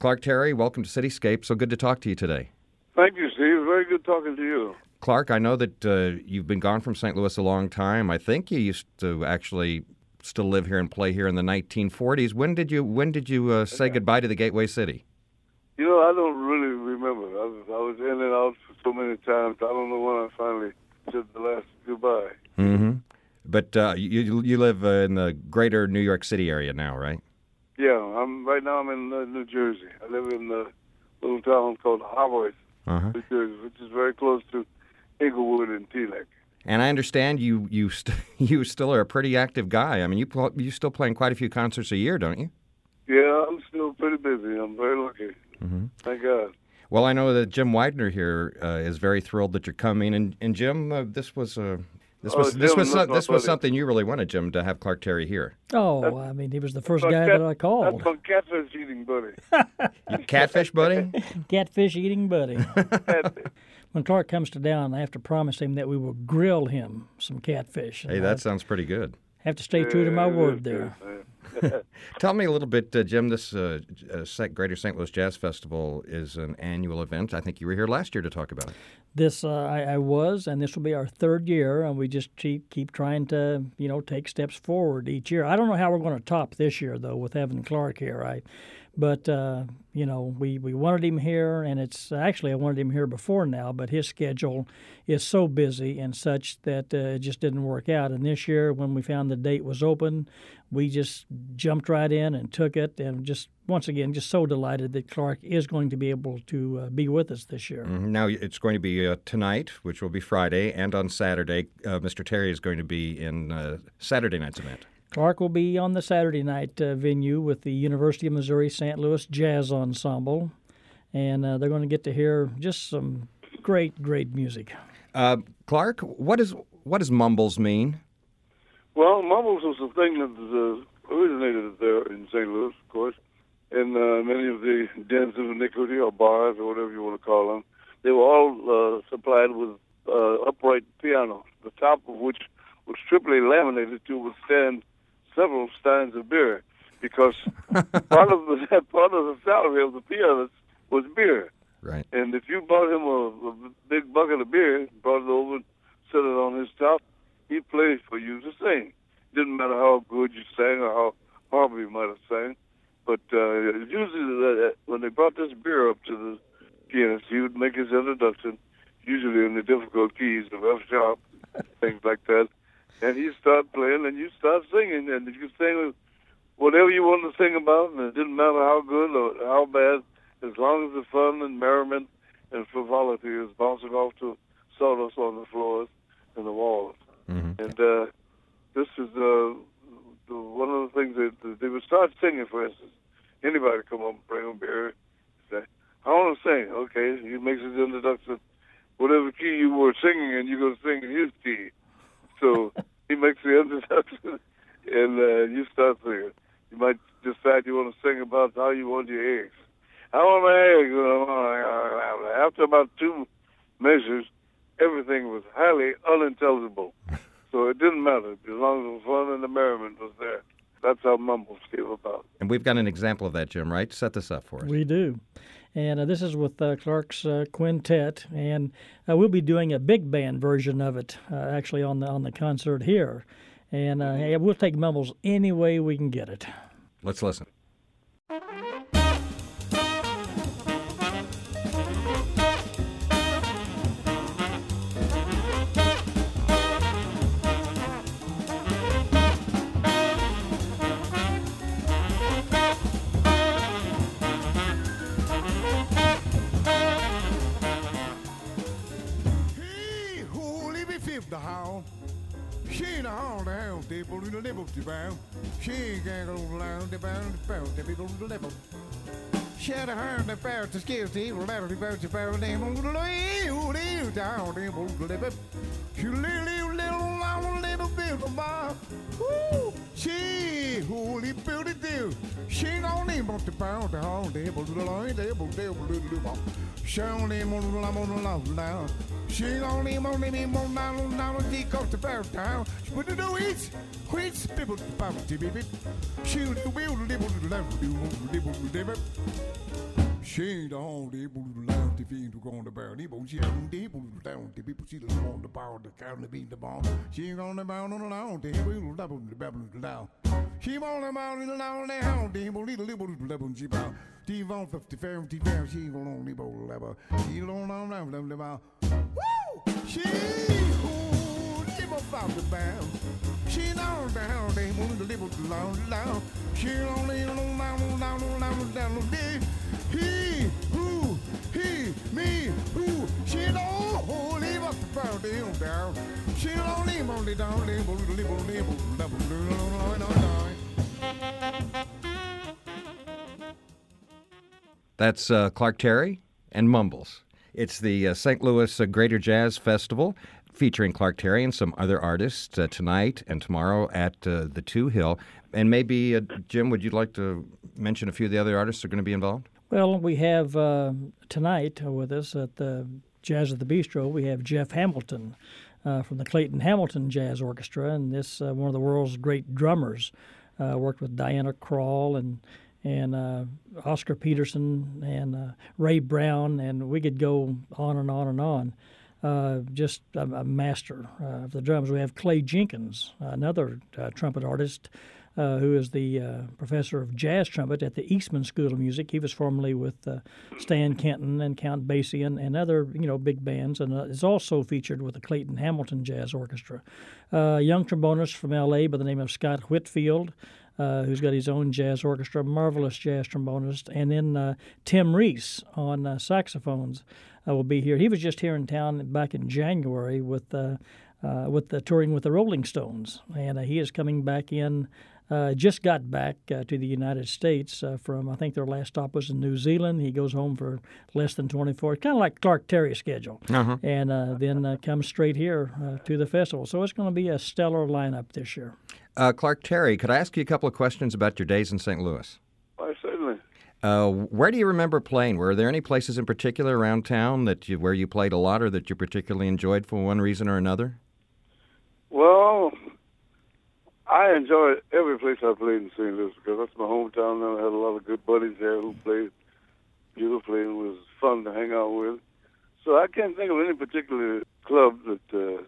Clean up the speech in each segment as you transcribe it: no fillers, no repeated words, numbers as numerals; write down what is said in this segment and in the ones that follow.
Clark Terry, welcome to Cityscape. So good to talk to you today. Thank you, Steve. Very good talking to you. Clark, I know that you've been gone from St. Louis a long time. I think you used to actually still live here and play here in the 1940s. When did you say goodbye to the Gateway City? You know, I don't really remember. I was in and out for so many times. I don't know when I finally said the last goodbye. Mm-hmm. But you live in the greater New York City area now, right? Yeah, right now I'm in New Jersey. I live in a little town called Haworth, New Jersey, which is very close to Englewood and Teaneck. And I understand you still are a pretty active guy. I mean, you still playing quite a few concerts a year, don't you? Yeah, I'm still pretty busy. I'm very lucky. Mm-hmm. Thank God. Well, I know that Jim Widener here is very thrilled that you're coming. And Jim, this was something you really wanted, Jim, to have Clark Terry here. Oh, I mean, he was the first guy that I called. That's my catfish eating buddy. Catfish buddy? Catfish eating buddy. When Clark comes to town, I have to promise him that we will grill him some catfish. Hey, that sounds pretty good. Have to stay true to my word there. Tell me a little bit, Jim, this Greater St. Louis Jazz Festival is an annual event. I think you were here last year to talk about it. This I was, and this will be our third year, and we just keep trying to, take steps forward each year. I don't know how we're going to top this year, though, with having Clark here. But we wanted him here, and it's actually I wanted him here before now, but his schedule is so busy and such that it just didn't work out. And this year, when we found the date was open, we just jumped right in and took it, and just once again, just so delighted that Clark is going to be able to be with us this year. Mm-hmm. Now, it's going to be tonight, which will be Friday, and on Saturday. Mr. Terry is going to be in Saturday night's event. Clark will be on the Saturday night venue with the University of Missouri St. Louis Jazz Ensemble, and they're going to get to hear just some great music. Clark, what does mumbles mean? Well, mumbles was a thing that originated there in St. Louis, of course, in many of the dens of iniquity or bars or whatever you want to call them. They were all supplied with upright pianos, the top of which was triply laminated to withstand several steins of beer, because part of the salary of the pianist was beer. Right. And if you bought him a big bucket of beer, brought it over, and set it on his top, he'd play for you to sing. Didn't matter how good you sang or how horrible you might have sang, but usually when they brought this beer up to the pianist, he would make his introduction, usually in the difficult keys of F sharp, things like that. And you start playing, and you start singing, and you sing whatever you wanted to sing about, and it didn't matter how good or how bad, as long as the fun and merriment and frivolity is bouncing off to sawdust on the floors and the walls. Mm-hmm. And this is one of the things that they would start singing, for instance. Anybody come up and bring them beer, say, I want to sing. Okay, he makes his introduction. Whatever key you were singing in, you're going to sing in his key. So he makes the introduction, and you start singing. You might decide you want to sing about how you want your eggs. I want my eggs. After about 2 measures, everything was highly unintelligible. So it didn't matter, as long as the fun and the merriment was there. That's how mumbles came about. And we've got an example of that, Jim, right? Set this up for us. We do. And this is with Clark's quintet, and we'll be doing a big band version of it, actually on the concert here. And we'll take mumbles any way we can get it. Let's listen. The hound, she ain't a hound, the hound, they pull the nibble to bound. She ain't got a loud, the bound, they be the nibble. She had a hound, the power to scale, the ladder, the bound, the power, they move the lay, down, they move the nibble. She little long, little bit of bar. Woo, she, holy beauty, do. She ain't gonna name up the pound, the hound, they pull the line, they pull the nibble. She only move the lamb now. She only me more now, she got the bear down. She put the weeds, people, baby. She will do, Shing the home, they boo down the fiend to go on the barrel. They boo down, the people see the on the bar, the cow, the beat, the bomb. She on the bound on the down, they will double the babble down. She on the bound in the down, they hound, they will little double she bound. T-Von 50 fair, she will only bowl level. She don't know, woo! She who dibble found the bound. She knows the hound, they will dibble down. She only down, he, who, he, me, who, she don't leave us the found down. She don't leave only down, That's Clark Terry and Mumbles. It's the St. Louis Greater Jazz Festival featuring Clark Terry and some other artists tonight and tomorrow at the Two Hill. And maybe, Jim, would you like to mention a few of the other artists that are going to be involved? Well, we have tonight with us at the Jazz at the Bistro, we have Jeff Hamilton from the Clayton Hamilton Jazz Orchestra, and this one of the world's great drummers. Worked with Diana Krall and Oscar Peterson and Ray Brown, and we could go on and on and on. Just a master of the drums. We have Clay Jenkins, another trumpet artist, who is the professor of jazz trumpet at the Eastman School of Music. He was formerly with Stan Kenton and Count Basie and other big bands, and is also featured with the Clayton Hamilton Jazz Orchestra. Young trombonist from L.A. by the name of Scott Whitfield, who's got his own jazz orchestra, marvelous jazz trombonist, and then Tim Reese on saxophones will be here. He was just here in town back in January with the touring with the Rolling Stones, and he is coming back in. Just got back to the United States from, I think their last stop was in New Zealand. He goes home for less than 24, kind of like Clark Terry's schedule, and then comes straight here to the festival. So it's going to be a stellar lineup this year. Clark Terry, could I ask you a couple of questions about your days in St. Louis? Why, certainly. Where do you remember playing? Were there any places in particular around town where you played a lot or that you particularly enjoyed for one reason or another? Well, I enjoyed every place I played in St. Louis because that's my hometown, and I had a lot of good buddies there who played beautifully and was fun to hang out with. So I can't think of any particular club that,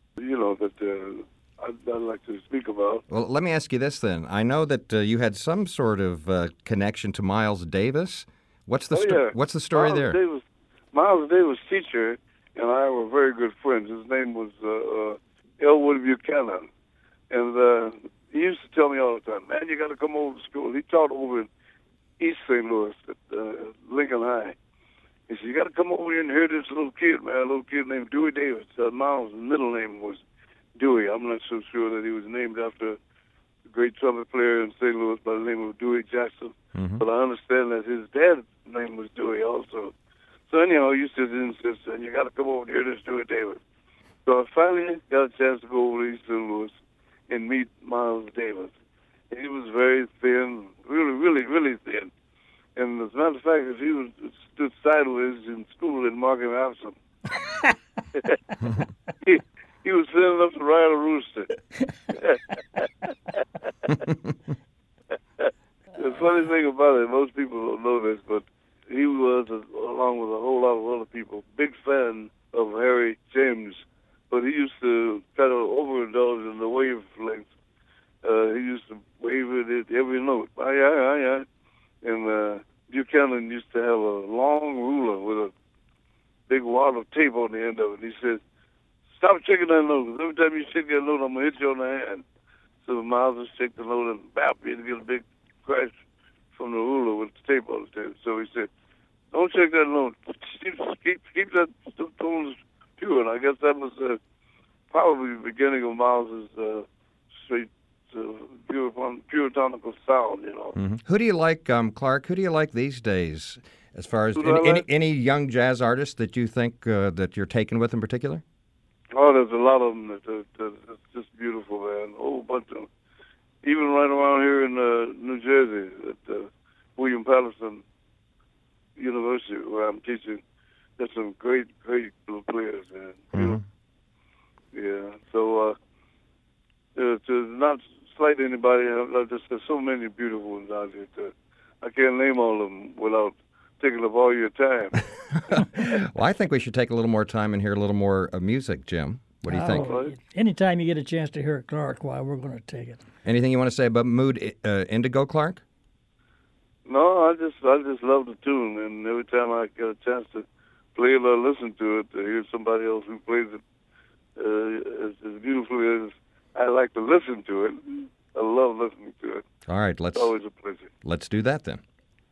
I'd like to speak about. Well, let me ask you this then. I know that you had some sort of connection to Miles Davis. What's the What's the story there? Miles Davis' teacher and I were very good friends. His name was Elwood Buchanan. And he used to tell me all the time, man, you got to come over to school. He taught over in East St. Louis at Lincoln High. He said, you got to come over here and hear this little kid, man, a little kid named Dewey Davis. Miles' middle name was Dewey. I'm not so sure that he was named after a great trumpet player in St. Louis by the name of Dewey Jackson. Mm-hmm. But I understand that his dad's name was Dewey also. So anyhow, he used to insist, and you got to come over and hear this Dewey Davis. So I finally got a chance to go over to East St. Louis and meet Miles Davis. And he was very thin, really, really, really thin. And as a matter of fact, if he stood sideways in school and Mark him absent, he was thin enough to ride a rooster. The funny thing about it, most people don't know this, but he was, along with a whole lot of other people, big fan of Harry James. But he used to kind of overindulge in the wavelength. He used to wave it at every note. Aye. And Buchanan used to have a long ruler with a big wad of tape on the end of it. He said, stop shaking that note. Every time you shake that note, I'm going to hit you on the hand. So Miles would shake the note and bap, he'd get a big crash from the ruler with the tape on the tape. So he said, don't shake that note. Keep that tones pure. And I guess that was probably the beginning of Miles's straight puritanical sound, Mm-hmm. Who do you like, Clark? Who do you like these days, as far as any young jazz artists that you think that you're taken with in particular? Oh, there's a lot of them that's just beautiful, man. A whole bunch of them. Even right around here in New Jersey at William Patterson University, where I'm teaching, there's some great little players, man. Mm-hmm. Yeah. So to not slight anybody, there's so many beautiful ones out here. I can't name all of them without taking up all your time. Well, I think we should take a little more time and hear a little more music, Jim. What do you think? Right. Anytime you get a chance to hear Clark, why, we're going to take it. Anything you want to say about Mood Indigo, Clark? No, I just love the tune, and every time I get a chance to play it or listen to it, to hear somebody else who plays it as beautifully as I like to listen to it, I love listening to it. All right, It's always a pleasure. let's do that then.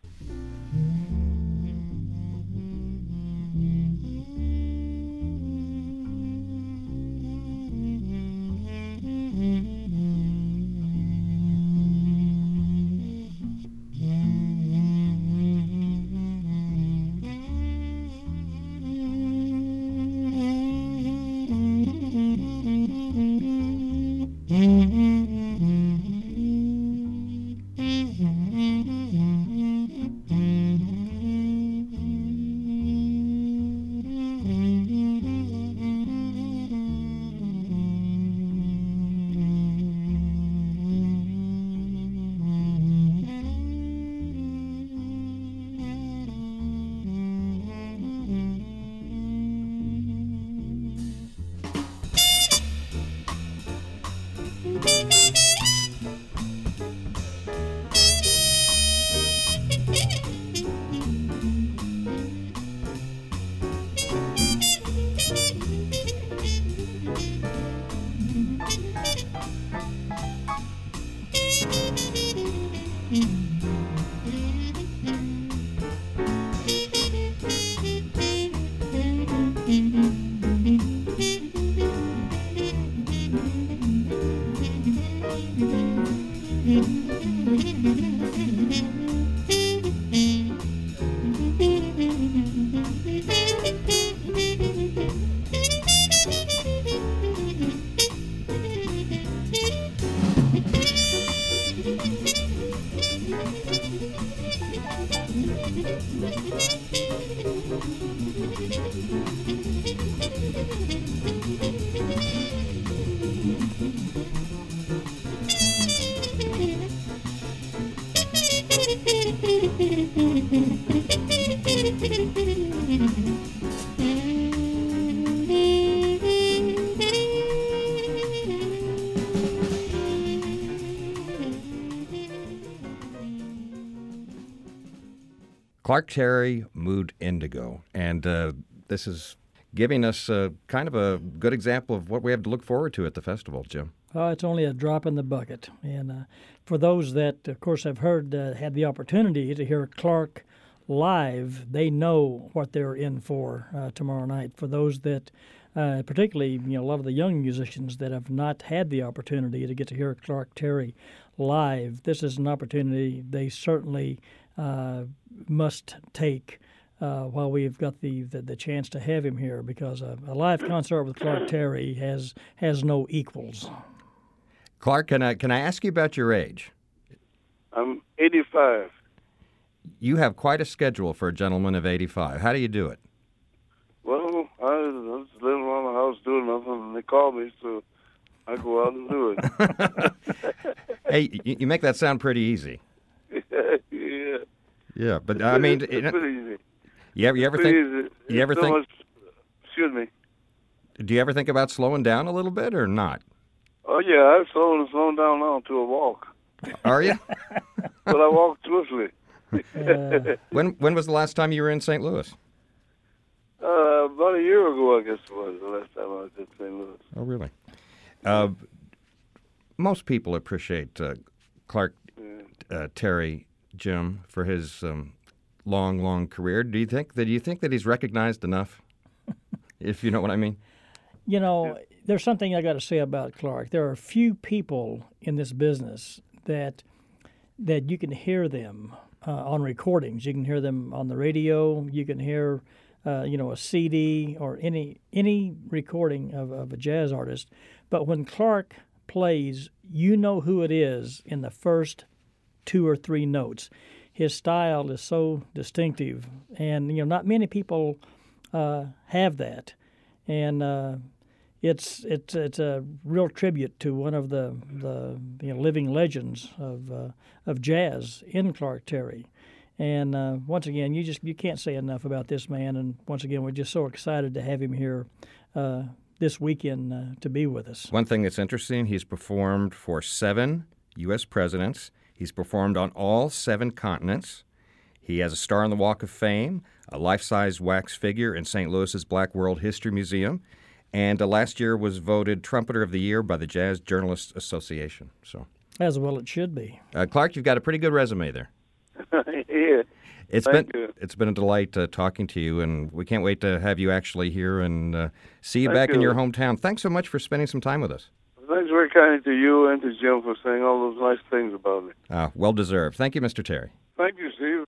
Clark Terry, Mood Indigo. And this is giving us kind of a good example of what we have to look forward to at the festival, Jim. It's only a drop in the bucket. And for those that, of course, have had the opportunity to hear Clark live, they know what they're in for tomorrow night. For those that, particularly, a lot of the young musicians that have not had the opportunity to get to hear Clark Terry live, this is an opportunity they certainly must take while we've got the chance to have him here, because a live concert with Clark Terry has no equals. Clark, can I ask you about your age? I'm 85. You have quite a schedule for a gentleman of 85. How do you do it? Well, I was living around the house doing nothing, and they called me, so I go out and do it. Hey, you make that sound pretty easy. Yeah. Yeah, but I mean, it's pretty easy. You ever think? You ever think? Excuse me. Do you ever think about slowing down a little bit or not? Oh yeah, I'm slowing down now to a walk. Are you? But I walk swiftly. When was the last time you were in St. Louis? About a year ago, I guess it was the last time I was in St. Louis. Oh, really? Most people appreciate Clark Terry, Jim, for his long career. Do you think that he's recognized enough? If you know what I mean. There's something I got to say about Clark. There are few people in this business that you can hear them on recordings. You can hear them on the radio. You can hear, a CD or any recording of a jazz artist. But when Clark plays, you know who it is in the first 2 or 3 notes. His style is so distinctive, and not many people have that. And it's a real tribute to one of the living legends of jazz in Clark Terry. And once again, you can't say enough about this man. And once again, we're just so excited to have him here this weekend to be with us. One thing that's interesting, he's performed for 7 U.S. presidents. He's performed on all 7 continents. He has a star on the Walk of Fame, a life-size wax figure in St. Louis's Black World History Museum, and last year was voted Trumpeter of the Year by the Jazz Journalists Association. So, as well it should be. Clark, you've got a pretty good resume there. Yeah. Thank you. It's been a delight talking to you, and we can't wait to have you actually here and see you back Thank in you. your hometown. Thanks so much for spending some time with us. Thanks very kindly to you and to Jim for saying all those nice things about me. Well deserved. Thank you, Mr. Terry. Thank you, Steve.